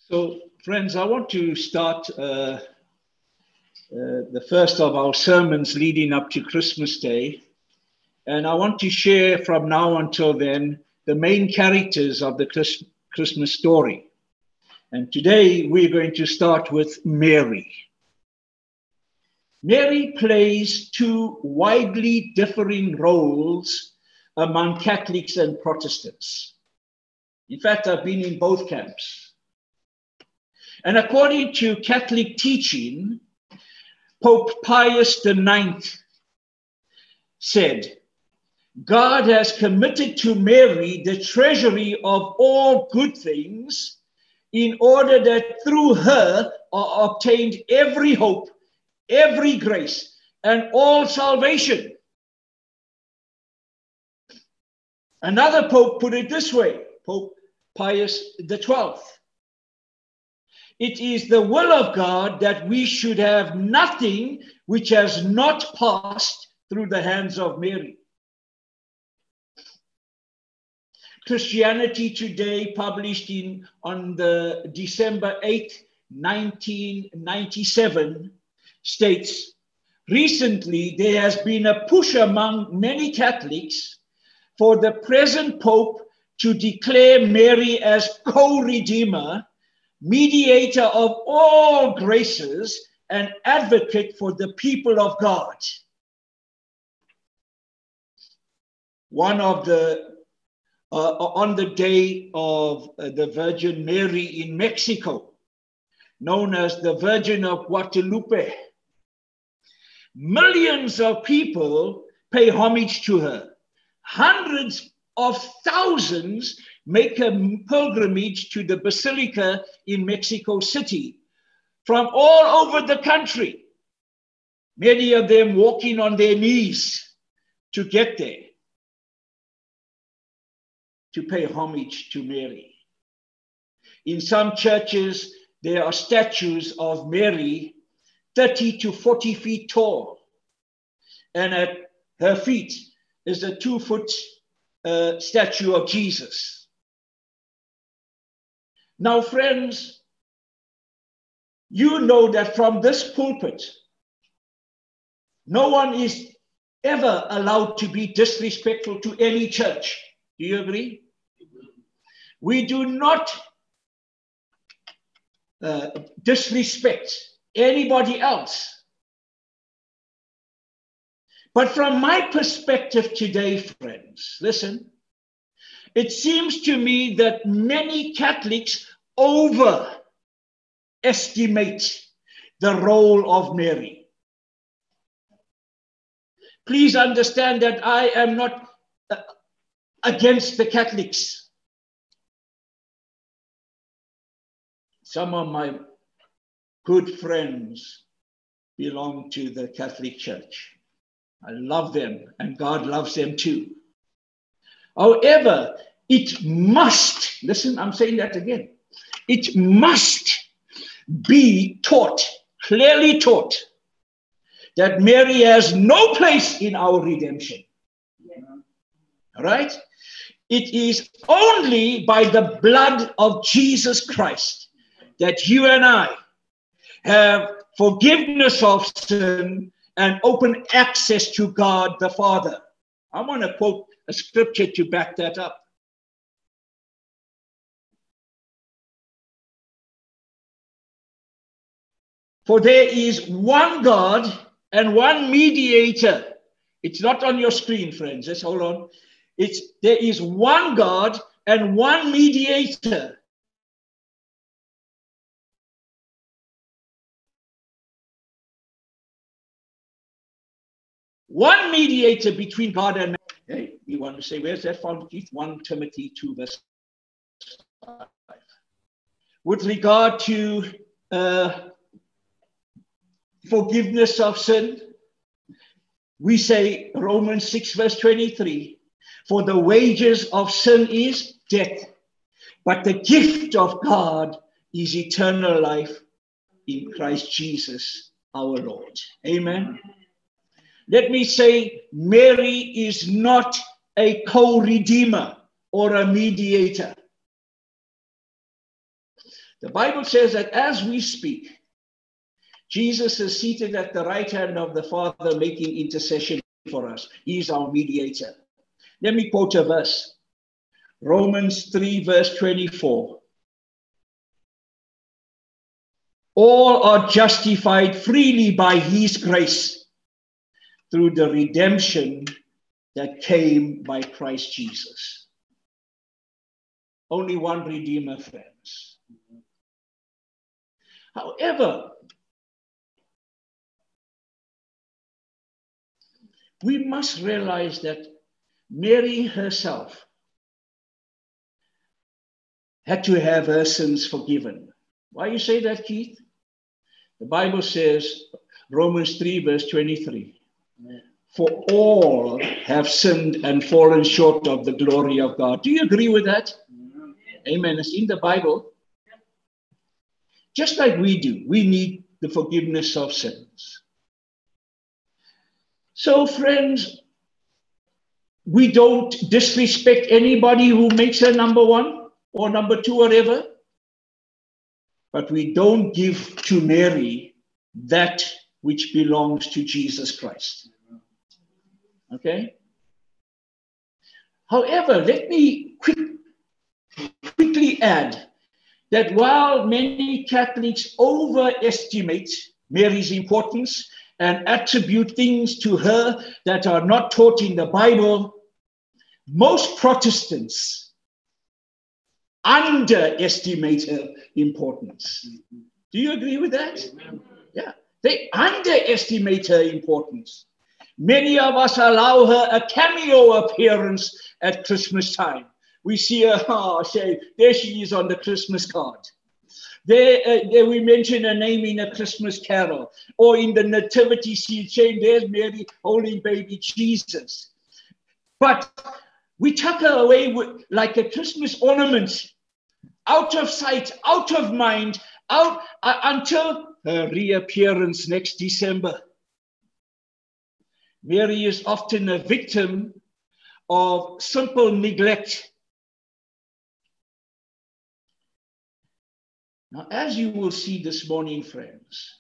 So, friends, I want to start the first of our sermons leading up to Christmas Day. And I want to share from now until then the main characters of the Christmas story. And today we're going to start with Mary. Mary plays two widely differing roles among Catholics and Protestants. In fact, I've been in both camps. And according to Catholic teaching, Pope Pius IX said, God has committed to Mary the treasury of all good things in order that through her are obtained every hope, every grace, and all salvation. Another pope put it this way, Pope Pius XII. It is the will of God that we should have nothing which has not passed through the hands of Mary. Christianity Today, published on the December 8, 1997, states, recently there has been a push among many Catholics for the present Pope to declare Mary as co-redeemer, mediator of all graces, and advocate for the people of God. One of the on the day of the Virgin Mary in Mexico, known as the Virgin of Guadalupe, millions of people pay homage to her. Hundreds of thousands make a pilgrimage to the Basilica in Mexico City from all over the country, many of them walking on their knees to get there, to pay homage to Mary. In some churches, there are statues of Mary 30 to 40 feet tall, and at her feet is a 2-foot statue of Jesus. Now, friends, you know that from this pulpit, no one is ever allowed to be disrespectful to any church. Do you agree? We do not disrespect anybody else. But from my perspective today, friends, listen, it seems to me that many Catholics overestimate the role of Mary. Please understand that I am not against the Catholics. Some of my good friends belong to the Catholic Church. I love them, and God loves them too. However, it must, listen, I'm saying that again, it must be taught, clearly taught, that Mary has no place in our redemption. All right? It is only by the blood of Jesus Christ that you and I have forgiveness of sin and open access to God the Father. I want to quote a scripture to back that up. For there is one God and one mediator. It's not on your screen, friends. Just hold on. There is one God and one mediator. One mediator between God and man. Okay, you want to say, where's that found? 1 Timothy 2, verse 5. With regard to forgiveness of sin, we say Romans 6, verse 23, for the wages of sin is death, but the gift of God is eternal life in Christ Jesus our Lord. Amen. Let me say, Mary is not a co-redeemer or a mediator. The Bible says that as we speak, Jesus is seated at the right hand of the Father, making intercession for us. He's our mediator. Let me quote a verse. Romans 3, verse 24. All are justified freely by his grace through the redemption that came by Christ Jesus. Only one Redeemer, friends. However, we must realize that Mary herself had to have her sins forgiven. Why you say that, Keith? The Bible says, Romans 3, verse 23, for all have sinned and fallen short of the glory of God. Do you agree with that? Amen. It's in the Bible. Just like we do, we need the forgiveness of sins. So, friends, we don't disrespect anybody who makes her number one or number two, whatever. But we don't give to Mary that which belongs to Jesus Christ. Okay? However, let me quickly add that while many Catholics overestimate Mary's importance and attribute things to her that are not taught in the Bible, most Protestants underestimate her importance. Do you agree with that? Yeah, they underestimate her importance. Many of us allow her a cameo appearance at Christmas time. We see her, say, there she is on the Christmas card. There we mention her name in a Christmas carol, or in the nativity scene, saying there's Mary holding baby Jesus. But we tuck her away like a Christmas ornament, out of sight, out of mind, until her reappearance next December. Mary is often a victim of simple neglect. Now, as you will see this morning, friends,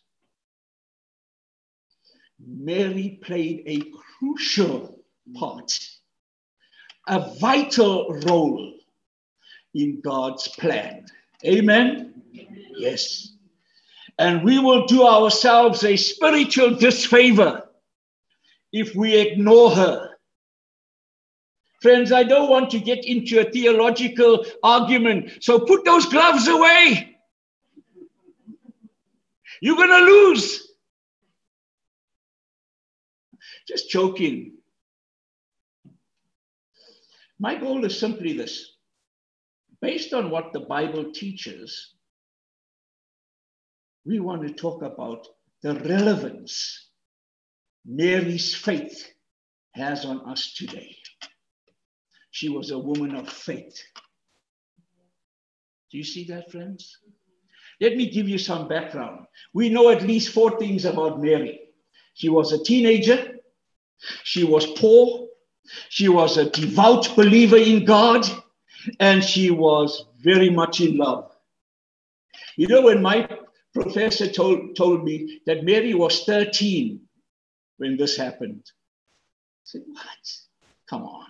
Mary played a crucial part, a vital role in God's plan. Amen? Yes. And we will do ourselves a spiritual disfavor if we ignore her. Friends, I don't want to get into a theological argument, so put those gloves away. You're going to lose. Just joking. My goal is simply this. Based on what the Bible teaches, we want to talk about the relevance Mary's faith has on us today. She was a woman of faith. Do you see that, friends? Let me give you some background. We know at least 4 things about Mary. She was a teenager. She was poor. She was a devout believer in God. And she was very much in love. You know, when my professor told me that Mary was 13 when this happened, I said, what? Come on.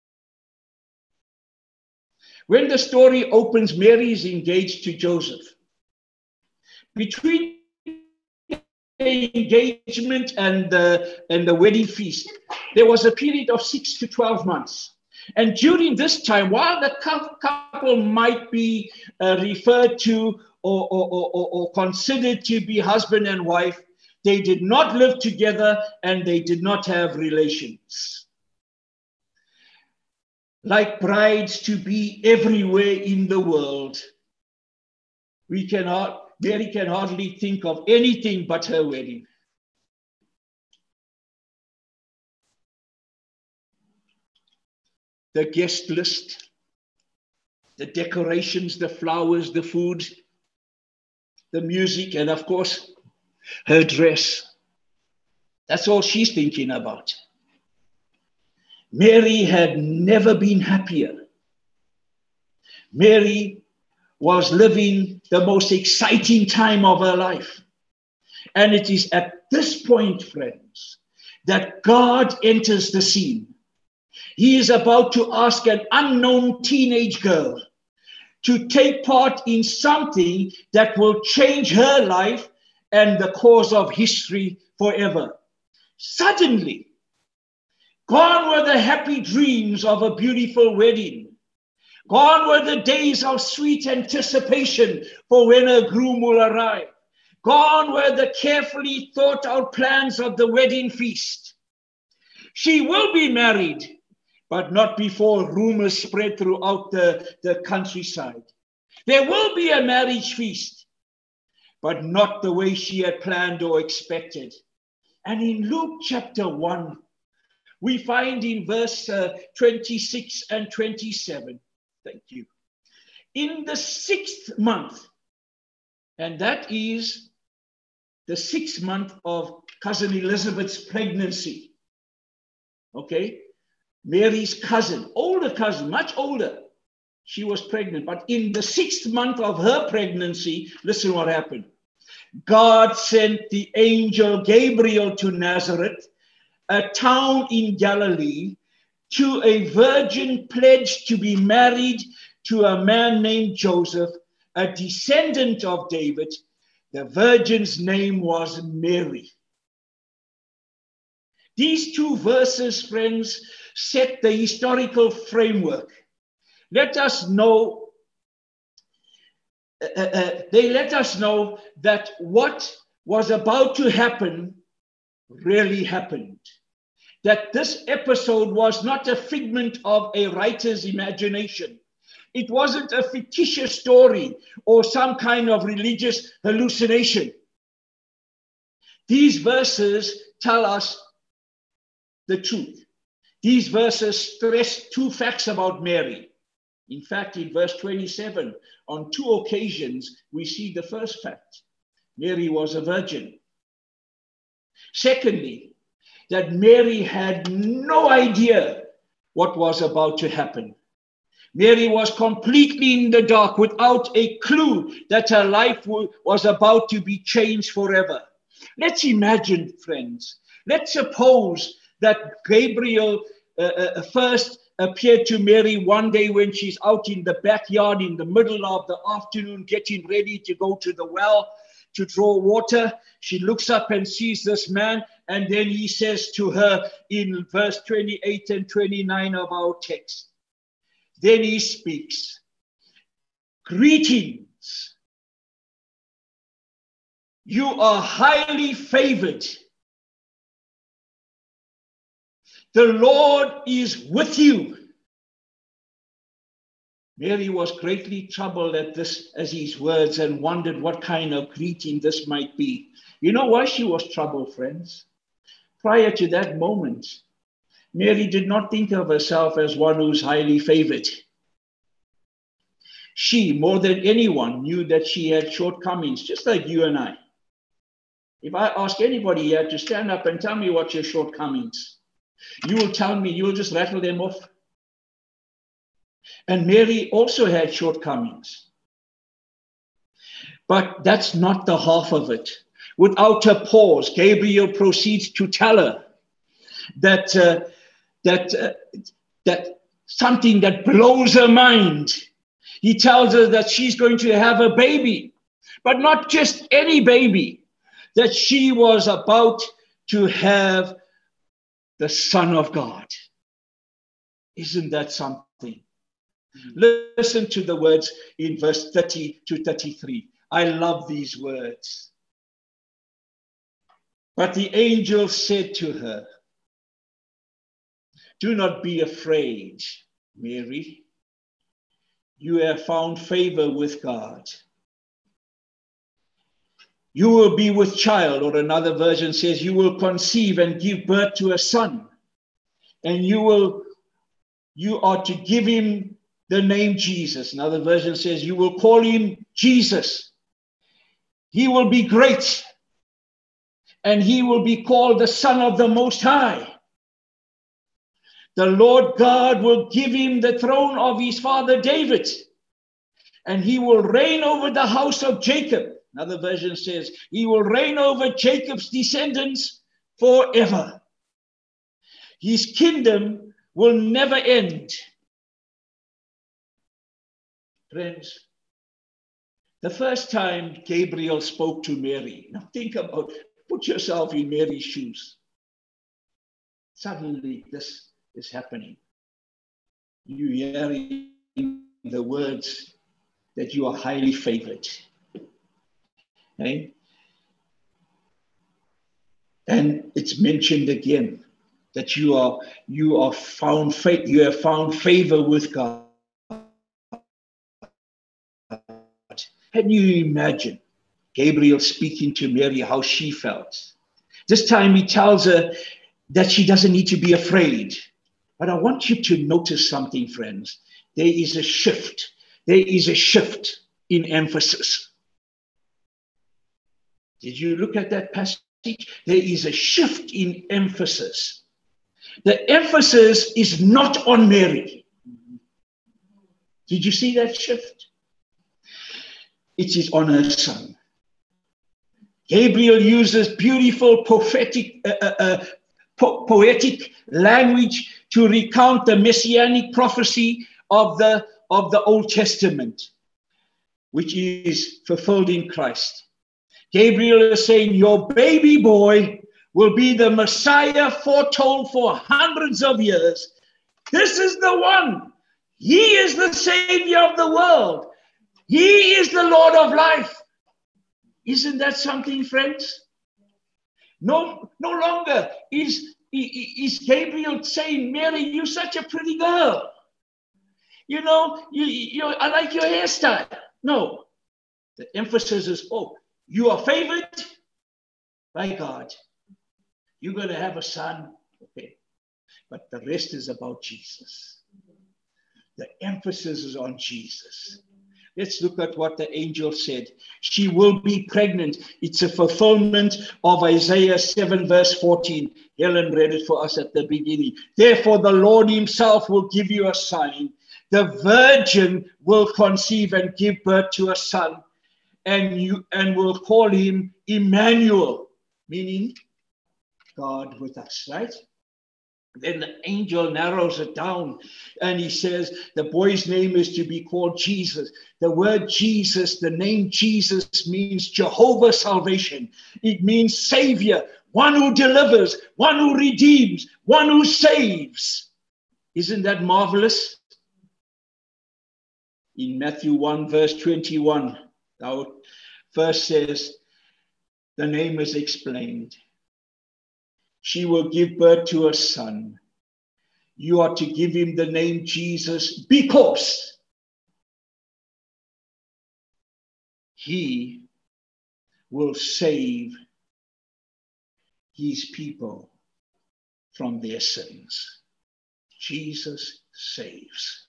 When the story opens, Mary is engaged to Joseph. Between the engagement and the wedding feast, there was a period of 6 to 12 months. And during this time, while the couple might be referred to or considered to be husband and wife, they did not live together and they did not have relations. Like brides to be everywhere in the world, Mary can hardly think of anything but her wedding. The guest list, the decorations, the flowers, the food, the music, and of course, her dress. That's all she's thinking about. Mary had never been happier. Mary was living the most exciting time of her life. And it is at this point, friends, that God enters the scene. He is about to ask an unknown teenage girl to take part in something that will change her life and the course of history forever. Suddenly, gone were the happy dreams of a beautiful wedding. Gone were the days of sweet anticipation for when a groom will arrive. Gone were the carefully thought out plans of the wedding feast. She will be married, but not before rumors spread throughout the countryside. There will be a marriage feast, but not the way she had planned or expected. And in Luke chapter 1, we find in verse 26 and 27, thank you, in the 6th month, and that is the 6th month of cousin Elizabeth's pregnancy, okay? Mary's cousin, older cousin, much older, she was pregnant. But in the 6th month of her pregnancy, listen what happened. God sent the angel Gabriel to Nazareth, a town in Galilee, to a virgin pledged to be married to a man named Joseph, a descendant of David. The virgin's name was Mary. These two verses, friends, set the historical framework. Let us know, they let us know that what was about to happen really happened. That this episode was not a figment of a writer's imagination. It wasn't a fictitious story or some kind of religious hallucination. These verses tell us the truth. These verses stress two facts about Mary. In fact, in verse 27, on 2 occasions, we see the first fact. Mary was a virgin. Secondly, that Mary had no idea what was about to happen. Mary was completely in the dark, without a clue that her life was about to be changed forever. Let's imagine, friends, let's suppose that Gabriel first appeared to Mary one day when she's out in the backyard in the middle of the afternoon, getting ready to go to the well to draw water. She looks up and sees this man, and then he says to her in verse 28 and 29 of our text, then he speaks, "Greetings, you are highly favored. The Lord is with you." Mary was greatly troubled at his words, and wondered what kind of greeting this might be. You know why she was troubled, friends? Prior to that moment, Mary did not think of herself as one who's highly favored. She, more than anyone, knew that she had shortcomings, just like you and I. If I ask anybody here to stand up and tell me what's your shortcomings, you will tell me, you will just rattle them off. And Mary also had shortcomings. But that's not the half of it. Without a pause, Gabriel proceeds to tell her that something that blows her mind. He tells her that she's going to have a baby, but not just any baby, that she was about to have the Son of God. Isn't that something? Listen to the words in verse 30 to 33. I love these words. But the angel said to her, "Do not be afraid, Mary. You have found favor with God. You will be with child," or another version says, "you will conceive and give birth to a son. And you are to give him the name Jesus." Another version says, "You will call him Jesus. He will be great, and he will be called the Son of the Most High. The Lord God will give him the throne of his father David, and he will reign over the house of Jacob. Another version says, he will reign over Jacob's descendants forever. His kingdom will never end. Friends, the first time Gabriel spoke to Mary, now think about, put yourself in Mary's shoes. Suddenly this is happening. You hearing the words that you are highly favored. Okay? And it's mentioned again that you have found favor with God. Can you imagine Gabriel speaking to Mary, how she felt? This time he tells her that she doesn't need to be afraid. But I want you to notice something, friends. There is a shift. There is a shift in emphasis. Did you look at that passage? There is a shift in emphasis. The emphasis is not on Mary. Did you see that shift? It is on her son. Gabriel uses beautiful poetic language to recount the messianic prophecy of the Old Testament, which is fulfilled in Christ. Gabriel is saying, your baby boy will be the Messiah foretold for hundreds of years. This is the one. He is the Savior of the world. He is the Lord of life. Isn't that something, friends? No longer is Gabriel saying, Mary, you're such a pretty girl. You know, I like your hairstyle. No. The emphasis is, you are favored by God. You're going to have a son. Okay. But the rest is about Jesus. The emphasis is on Jesus. Let's look at what the angel said. She will be pregnant. It's a fulfillment of Isaiah 7 verse 14. Helen read it for us at the beginning. Therefore, the Lord himself will give you a sign. The virgin will conceive and give birth to a son, and will call him Emmanuel, meaning God with us, right? Then the angel narrows it down and he says the boy's name is to be called Jesus. The word Jesus, the name Jesus means Jehovah salvation. It means Savior, one who delivers, one who redeems, one who saves. Isn't that marvelous? In Matthew 1 verse 21, our verse says, the name is explained. She will give birth to a son. You are to give him the name Jesus because he will save his people from their sins. Jesus saves.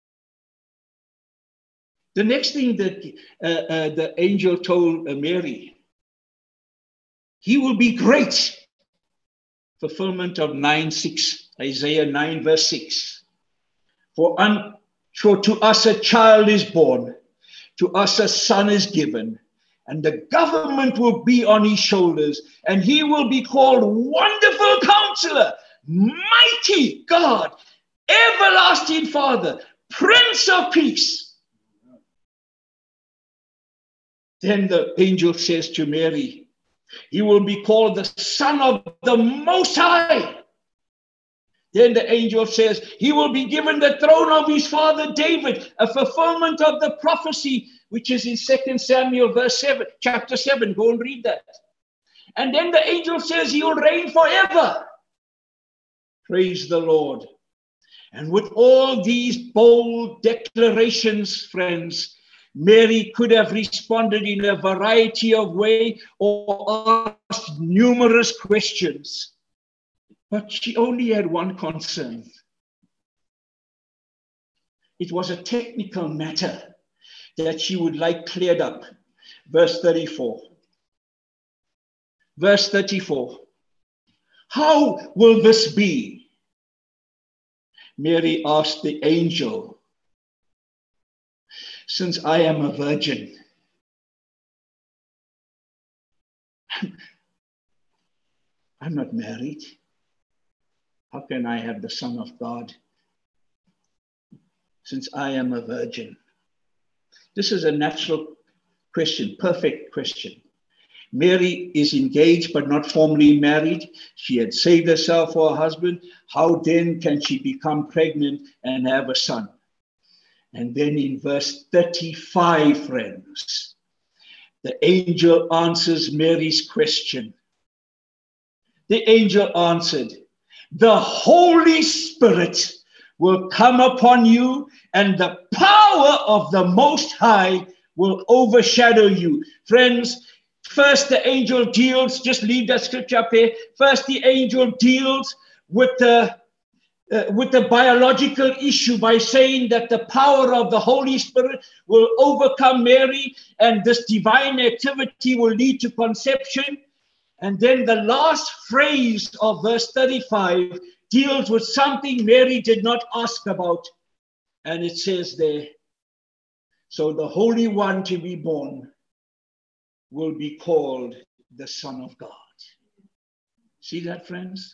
The next thing that the angel told Mary, he will be great. Fulfillment of 9:6, Isaiah 9 verse 6. For to us a child is born, to us a son is given, and the government will be on his shoulders, and he will be called Wonderful Counselor, Mighty God, Everlasting Father, Prince of Peace. Then the angel says to Mary, he will be called the Son of the Most High. Then the angel says, he will be given the throne of his father David, a fulfillment of the prophecy, which is in 2 Samuel chapter 7. Go and read that. And then the angel says he will reign forever. Praise the Lord. And with all these bold declarations, friends, Mary could have responded in a variety of ways or asked numerous questions. But she only had one concern. It was a technical matter that she would like cleared up. Verse 34. Verse 34. How will this be? Mary asked the angel. since I am a virgin. I'm not married. How can I have the Son of God since I am a virgin? This is a natural question, perfect question. Mary is engaged but not formally married. She had saved herself for her husband. How then can she become pregnant and have a son? And then in verse 35, friends, the angel answers Mary's question. The angel answered, the Holy Spirit will come upon you, and the power of the Most High will overshadow you. Friends, first the angel deals, just leave that scripture up there. First the angel deals with the biological issue by saying that the power of the Holy Spirit will overcome Mary, and this divine activity will lead to conception. And then the last phrase of verse 35 deals with something Mary did not ask about. And it says there, so the Holy One to be born will be called the Son of God. See that, friends?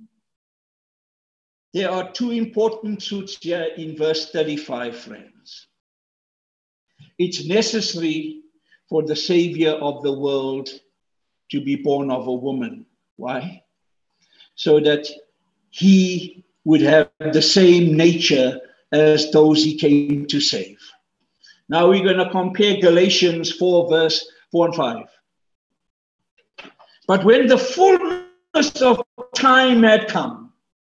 There are two important truths here in verse 35, friends. It's necessary for the Savior of the world to be born of a woman. Why? So that he would have the same nature as those he came to save. Now we're going to compare Galatians 4, verse 4 and 5. But when the fullness of time had come,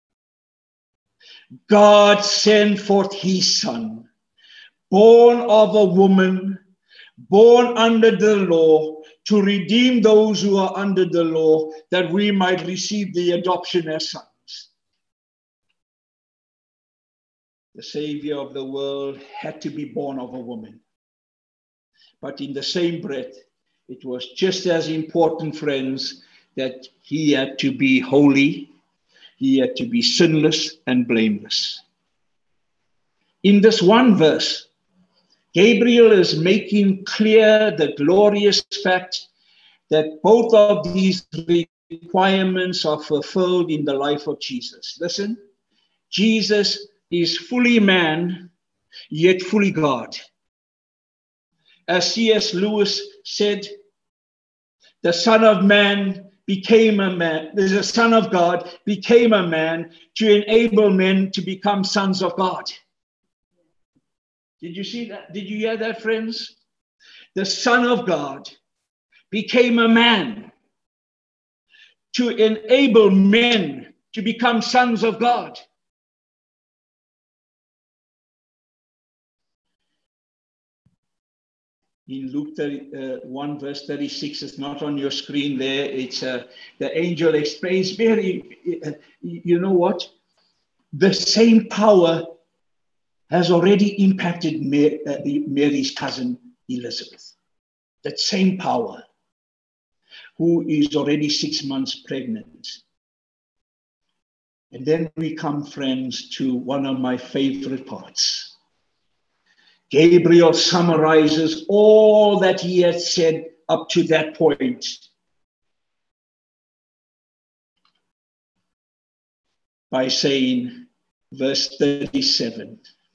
God sent forth his Son, born of a woman, born under the law, to redeem those who are under the law, that we might receive the adoption as sons. The Savior of the world had to be born of a woman. But in the same breath, it was just as important, friends, that he had to be holy, he had to be sinless and blameless. In this one verse, Gabriel is making clear the glorious fact that both of these requirements are fulfilled in the life of Jesus. Listen, Jesus is fully man, yet fully God. As C.S. Lewis said, the Son of Man became a man, the Son of God became a man to enable men to become sons of God. Did you see that? Did you hear that, friends? The Son of God became a man to enable men to become sons of God. In Luke 1 verse 36, it's not on your screen there. It's the angel explains very, you know what? The same power has already impacted Mary's cousin Elizabeth. That same power, who is already 6 months pregnant. And then we come, friends, to one of my favorite parts. Gabriel summarizes all that he had said up to that point. By saying, verse 37,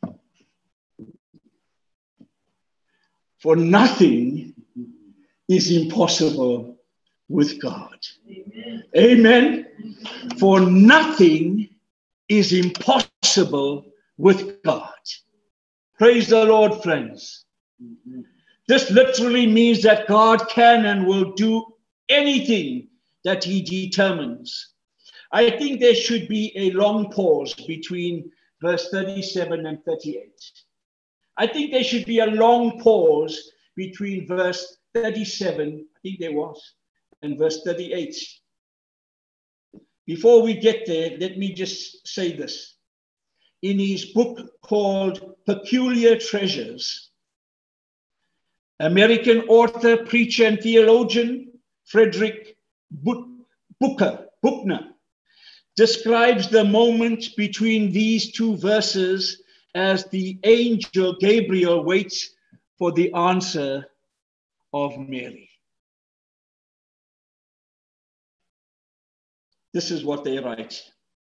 for nothing is impossible with God. Amen. Amen. For nothing is impossible with God. Praise the Lord, friends. This literally means that God can and will do anything that he determines. I think there should be a long pause between verse 37 and 38. I think there should be a long pause between verse 37, I think there was, and verse 38. Before we get there, let me just say this. In his book called Peculiar Treasures, American author, preacher, and theologian Frederick Buechner describes the moment between these two verses as the angel Gabriel waits for the answer of Mary. This is what they write.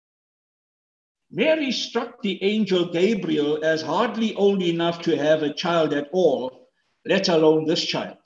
Mary struck the angel Gabriel as hardly old enough to have a child at all, let alone this child.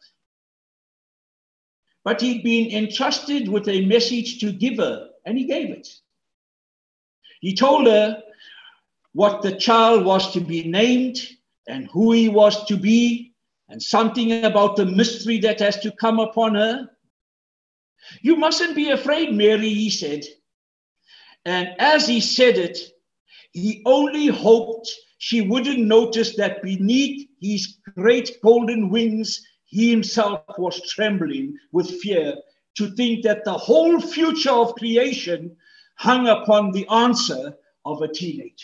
But he'd been entrusted with a message to give her, and he gave it. He told her what the child was to be named and who he was to be, and something about the mystery that has to come upon her. You mustn't be afraid, Mary, he said. And as he said it, he only hoped she wouldn't notice that beneath his great golden wings, he himself was trembling with fear to think that the whole future of creation hung upon the answer of a teenager.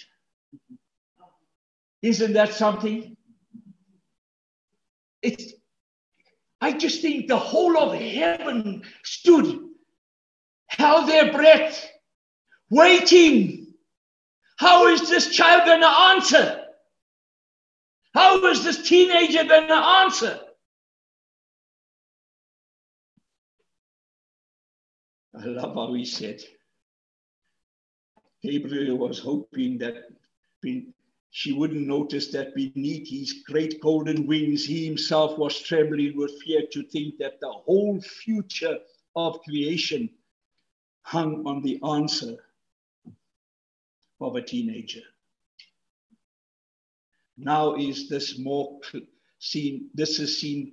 Isn't that something? I just think the whole of heaven stood, held their breath, waiting. How is this child going to answer? How is this teenager going to answer? I love how he said, Gabriel was hoping that she wouldn't notice that beneath his great golden wings, he himself was trembling with fear to think that the whole future of creation hung on the answer of a teenager. Now is this more seen? This is seen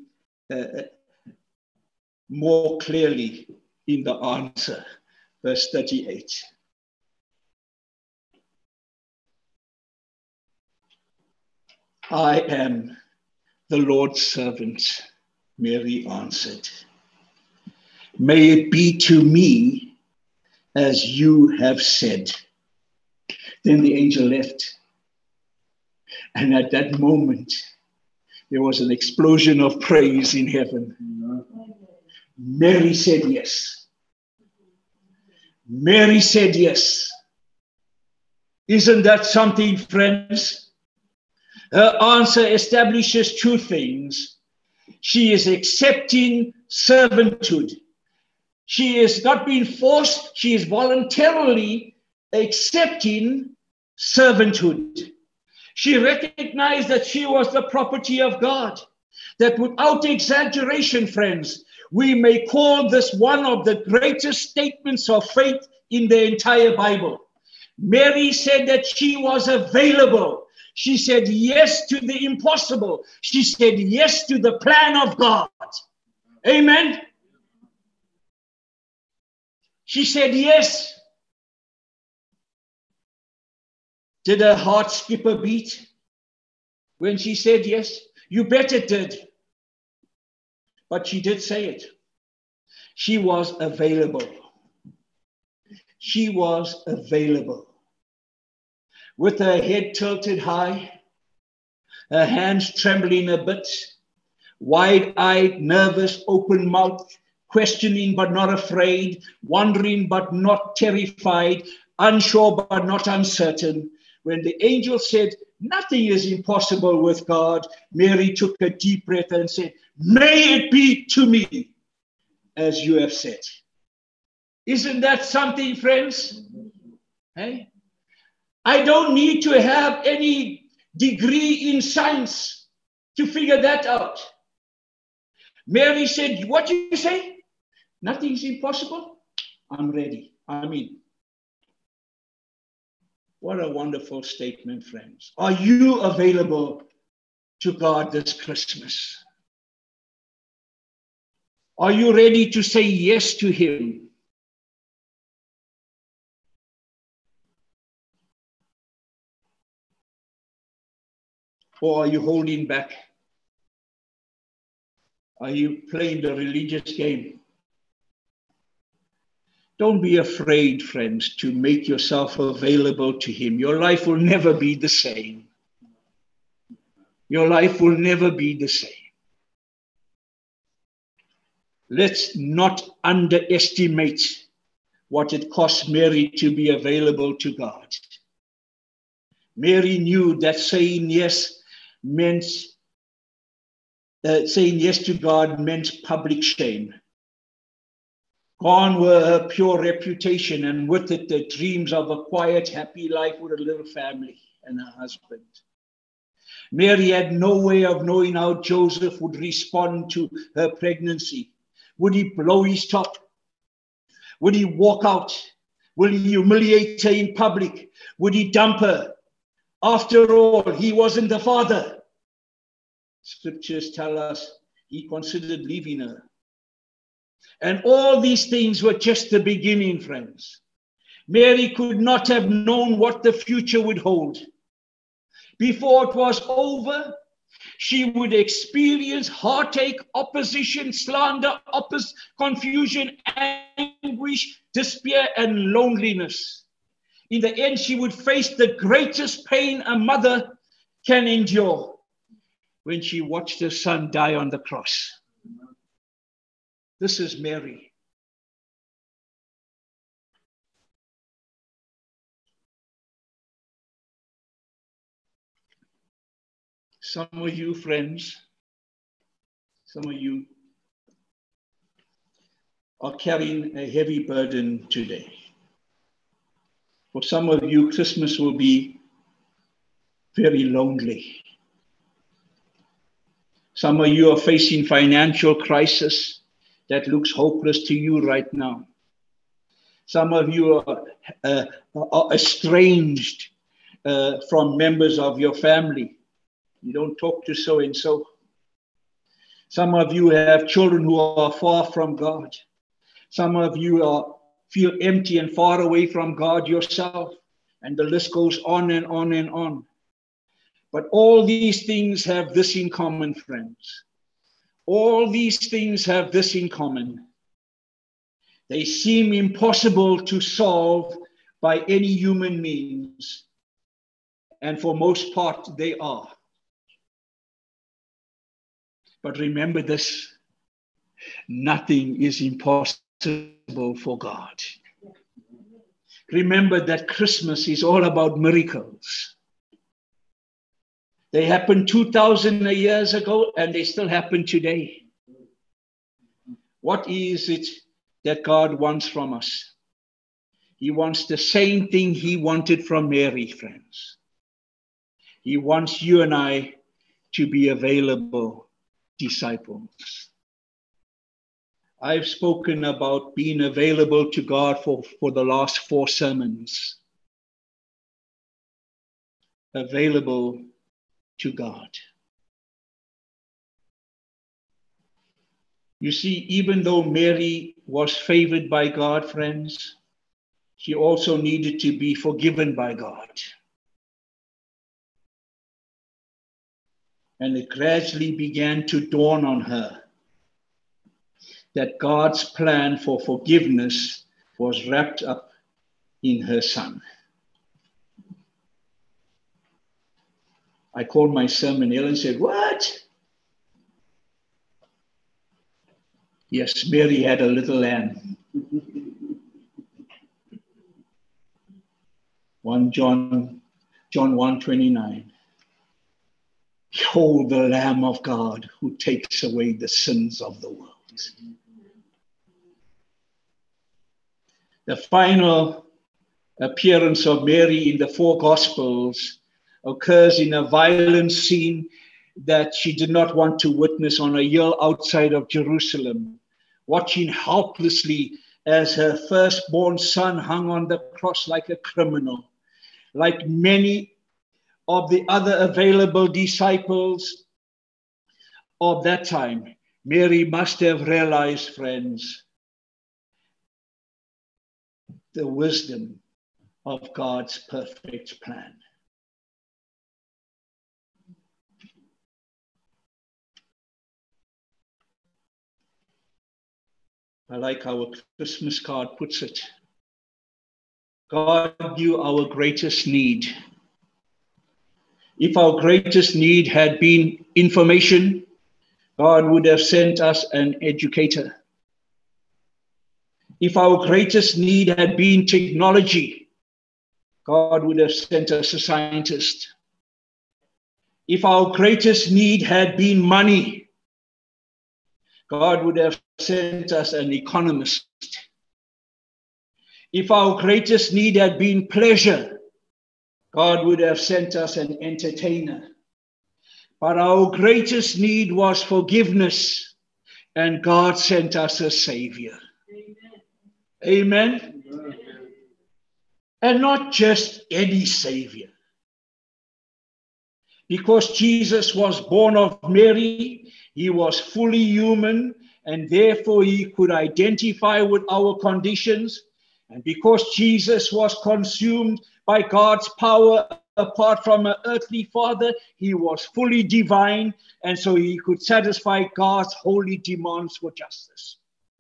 more clearly in the answer, verse 38. I am the Lord's servant, Mary answered. May it be to me as you have said. Then the angel left. And at that moment, there was an explosion of praise in heaven. Mary said yes. Mary said yes. Isn't that something, friends? Her answer establishes two things. She is accepting servanthood. She is not being forced. She is voluntarily accepting servanthood. She recognized that she was the property of God. That without exaggeration, friends, we may call this one of the greatest statements of faith in the entire Bible. Mary said that she was available. She said yes to the impossible. She said yes to the plan of God. Amen. She said yes. Did her heart skip a beat when she said yes? You bet it did. But she did say it. She was available. She was available. With her head tilted high, her hands trembling a bit, wide-eyed, nervous, open mouth, questioning but not afraid, wondering but not terrified, unsure but not uncertain. When the angel said, nothing is impossible with God, Mary took a deep breath and said, may it be to me as you have said. Isn't that something, friends? Hey? I don't need to have any degree in science to figure that out. Mary said, what do you say? Nothing's impossible? I'm ready. I'm in. What a wonderful statement, friends. Are you available to God this Christmas? Are you ready to say yes to Him? Or are you holding back? Are you playing the religious game? Don't be afraid, friends, to make yourself available to Him. Your life will never be the same. Your life will never be the same. Let's not underestimate what it cost Mary to be available to God. Mary knew that saying yes meant saying yes to God meant public shame. Gone were her pure reputation, and with it the dreams of a quiet, happy life with a little family and a husband. Mary had no way of knowing how Joseph would respond to her pregnancy. Would he blow his top? Would he walk out? Will he humiliate her in public? Would he dump her? After all, he wasn't the father. Scriptures tell us he considered leaving her. And all these things were just the beginning, friends. Mary could not have known what the future would hold. Before it was over, she would experience heartache, opposition, slander, confusion, anguish, despair, and loneliness. In the end, she would face the greatest pain a mother can endure when she watched her son die on the cross. This is Mary. Some of you, friends, some of you are carrying a heavy burden today. For some of you, Christmas will be very lonely. Some of you are facing financial crisis that looks hopeless to you right now. Some of you are estranged from members of your family. You don't talk to so-and-so. Some of you have children who are far from God. Some of you feel empty and far away from God yourself. And the list goes on and on and on. But all these things have this in common, friends. All these things have this in common. They seem impossible to solve by any human means. And for most part, they are. But remember this, nothing is impossible for God. Remember that Christmas is all about miracles. They happened 2,000 years ago and they still happen today. What is it that God wants from us? He wants the same thing he wanted from Mary, friends. He wants you and I to be available disciples. I've spoken about being available to God for the last 4 sermons. Available to God. You see, even though Mary was favored by God, friends, she also needed to be forgiven by God. And it gradually began to dawn on her that God's plan for forgiveness was wrapped up in her son. I called my sermon. Ellen said, "What?" Yes, Mary had a little lamb. 1 John 1:29. Behold the Lamb of God who takes away the sins of the world. The final appearance of Mary in the 4 Gospels occurs in a violent scene that she did not want to witness on a hill outside of Jerusalem, watching helplessly as her firstborn son hung on the cross like a criminal. Like many of the other available disciples of that time, Mary must have realized, friends, the wisdom of God's perfect plan. I like how a Christmas card puts it. God knew our greatest need. If our greatest need had been information, God would have sent us an educator. If our greatest need had been technology, God would have sent us a scientist. If our greatest need had been money, God would have sent us an economist. If our greatest need had been pleasure, God would have sent us an entertainer. But our greatest need was forgiveness, and God sent us a Savior. Amen. Amen. And not just any Savior. Because Jesus was born of Mary, he was fully human, and therefore he could identify with our conditions. And because Jesus was consumed by God's power apart from an earthly father, he was fully divine, and so he could satisfy God's holy demands for justice.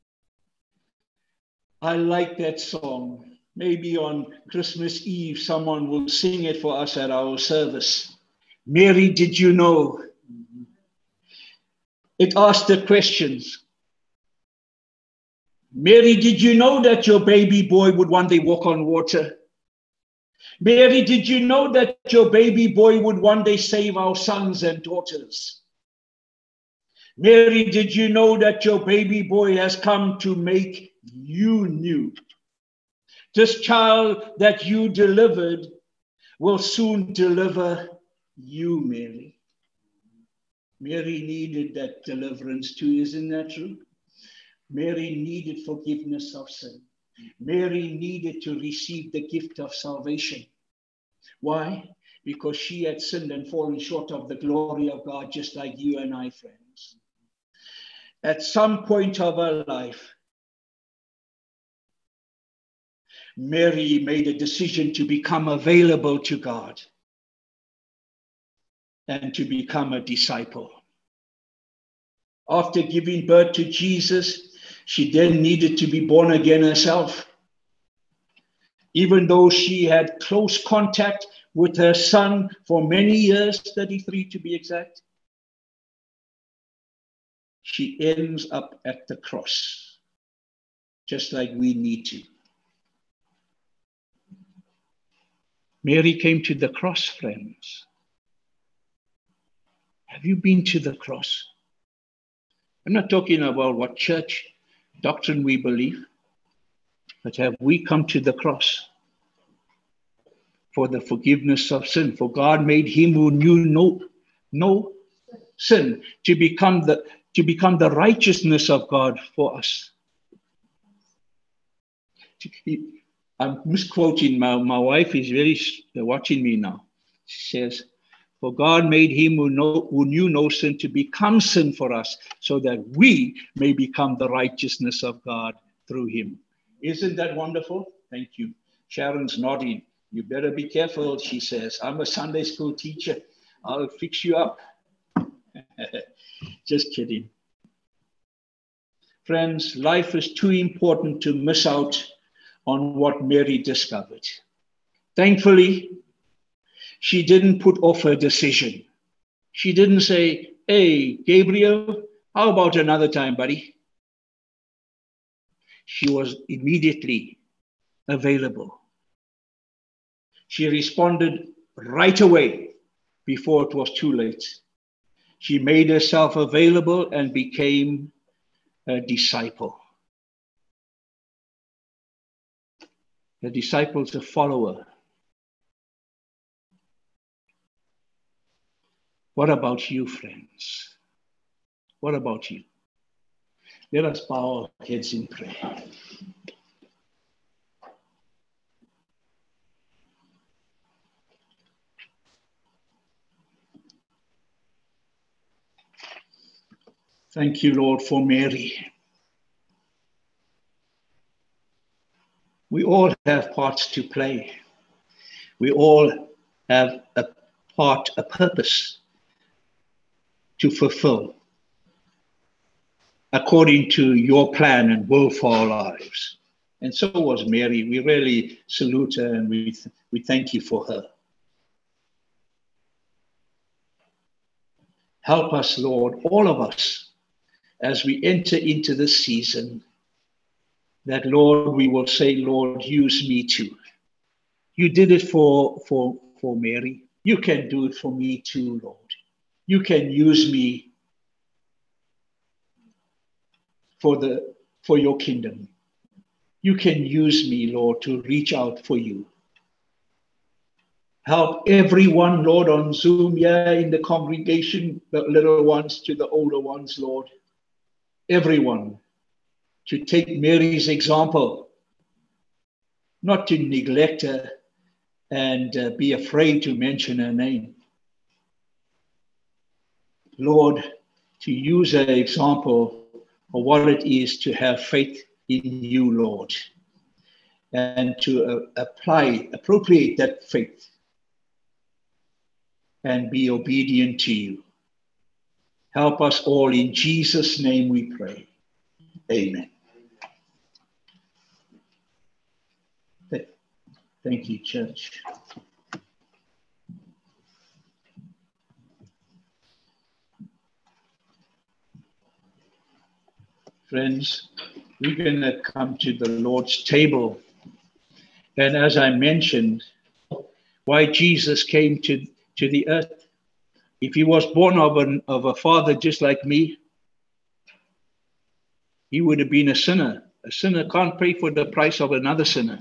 I like that song. Maybe on Christmas Eve, someone will sing it for us at our service. Mary, did you know? It asked the questions. Mary, did you know that your baby boy would one day walk on water? Mary, did you know that your baby boy would one day save our sons and daughters? Mary, did you know that your baby boy has come to make you new? This child that you delivered will soon deliver you, Mary. Mary needed that deliverance too, isn't that true? Mary needed forgiveness of sin. Mary needed to receive the gift of salvation. Why? Because she had sinned and fallen short of the glory of God, just like you and I, friends. At some point of her life, Mary made a decision to become available to God and to become a disciple. After giving birth to Jesus, she then needed to be born again herself. Even though she had close contact with her son for many years, 33 to be exact, she ends up at the cross, just like we need to. Mary came to the cross, friends. Have you been to the cross? I'm not talking about what church doctrine we believe, but have we come to the cross for the forgiveness of sin? For God made him who knew no sin to become the righteousness of God for us. I'm misquoting. My wife is very watching me now. She says, for God made him who knew no sin to become sin for us, so that we may become the righteousness of God through him. Isn't that wonderful? Thank you. Sharon's nodding. You better be careful, she says. I'm a Sunday school teacher. I'll fix you up. Just kidding. Friends, life is too important to miss out on what Mary discovered. Thankfully, she didn't put off her decision. She didn't say, hey, Gabriel, how about another time, buddy? She was immediately available. She responded right away before it was too late. She made herself available and became a disciple. A disciple is a follower. What about you, friends? What about you? Let us bow our heads in prayer. Thank you, Lord, for Mary. We all have parts to play. We all have a part, a purpose to fulfill according to your plan and will for our lives. And so was Mary. We really salute her and we thank you for her. Help us, Lord, all of us, as we enter into this season, that, Lord, we will say, Lord, use me too. You did it for Mary. You can do it for me too, Lord. You can use me for your kingdom. You can use me, Lord, to reach out for you. Help everyone, Lord, on Zoom here in the congregation, the little ones to the older ones, Lord. Everyone to take Mary's example, not to neglect her and be afraid to mention her name. Lord, to use her example of what it is to have faith in you, Lord, and to appropriate that faith and be obedient to you. Help us all. In Jesus' name we pray. Amen. Thank you, church. Friends, we're going to come to the Lord's table. And as I mentioned, why Jesus came to the earth. If he was born of a father just like me, he would have been a sinner. A sinner can't pay for the price of another sinner.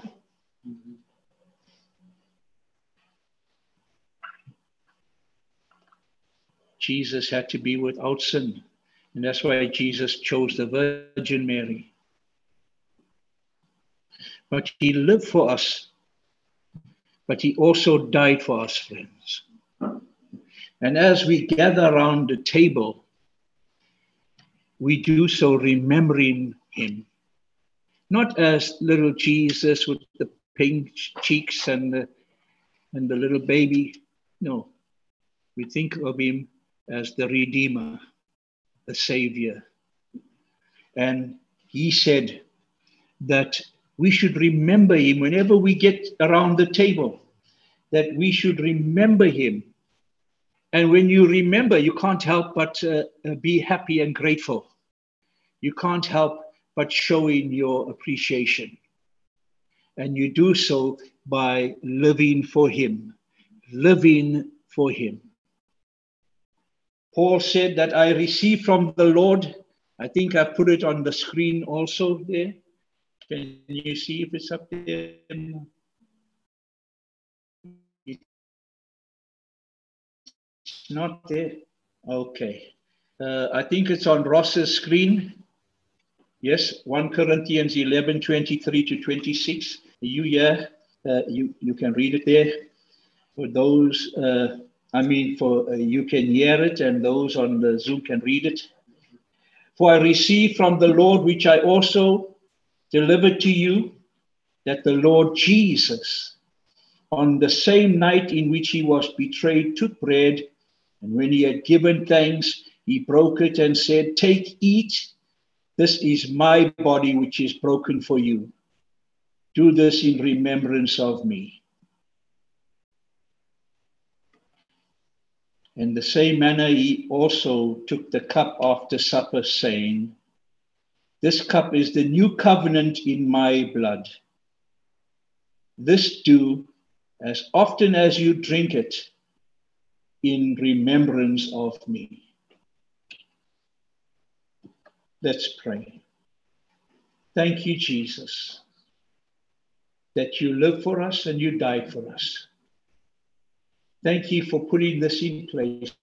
Jesus had to be without sin. And that's why Jesus chose the Virgin Mary. But he lived for us. But he also died for us, friends. And as we gather around the table, we do so remembering him. Not as little Jesus with the pink cheeks and the little baby. No, we think of him as the Redeemer, the Savior. And he said that we should remember him whenever we get around the table, that we should remember him. And when you remember, you can't help but be happy and grateful. You can't help but showing your appreciation. And you do so by living for him, living for him. Paul said that I received from the Lord. I think I put it on the screen also there. Can you see if it's up there? It's not there. Okay. I think it's on Ross's screen. Yes, 1 Corinthians 11, 23 to 26. You you can read it there. For those, you can hear it, and those on the Zoom can read it. For I received from the Lord, which I also delivered to you, that the Lord Jesus, on the same night in which he was betrayed, took bread, and when he had given thanks, he broke it and said, "Take, eat. This is my body, which is broken for you. Do this in remembrance of me." In the same manner, he also took the cup after supper, saying, "This cup is the new covenant in my blood. This do as often as you drink it in remembrance of me." Let's pray. Thank you, Jesus, that you lived for us and you died for us. Thank you for putting this in place,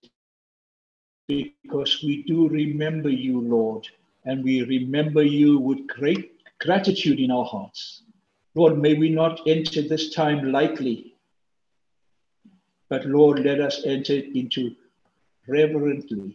because we do remember you, Lord, and we remember you with great gratitude in our hearts. Lord, may we not enter this time lightly, but Lord, let us enter into reverently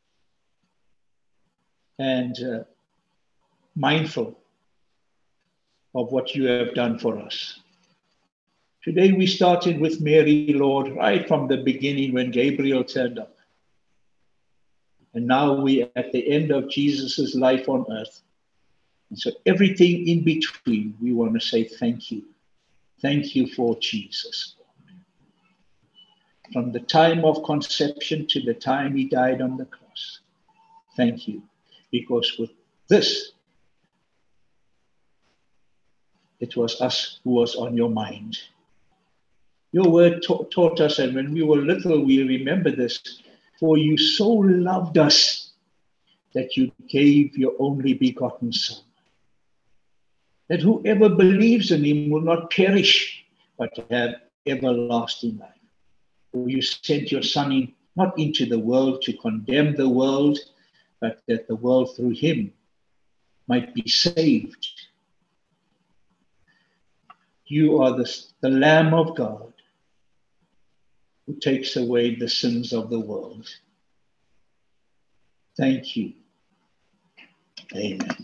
and mindful of what you have done for us. Today we started with Mary, Lord, right from the beginning when Gabriel turned up. And now we're at the end of Jesus' life on earth. And so everything in between, we want to say thank you. Thank you for Jesus. From the time of conception to the time he died on the cross. Thank you. Because with this, it was us who was on your mind. Your word taught us, and when we were little, we remember this. For you so loved us that you gave your only begotten Son, that whoever believes in him will not perish, but have everlasting life. For you sent your Son in, not into the world to condemn the world, but that the world through him might be saved. You are the Lamb of God who takes away the sins of the world. Thank you. Amen.